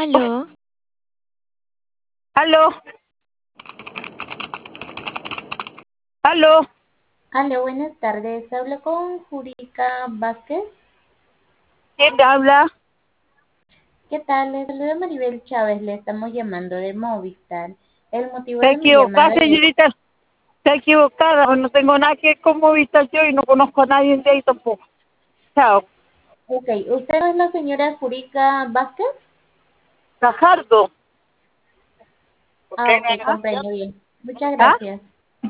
Aló, Aló, aló, Aló, buenas tardes. Hablo con Jurica Vázquez. ¿quién habla? ¿Qué tal? Les saluda Maribel Chávez. Le estamos llamando de Movistar. El motivo Se de mi equivocada, llamada es... señorita, se equivocada, no tengo nada que ver con movilización y no conozco a nadie de ahí tampoco. Chao. Ok, ¿usted no es la señora Jurica Vázquez? Gajardo. Ah, ok, comprendo bien. Muchas ¿Ah? gracias.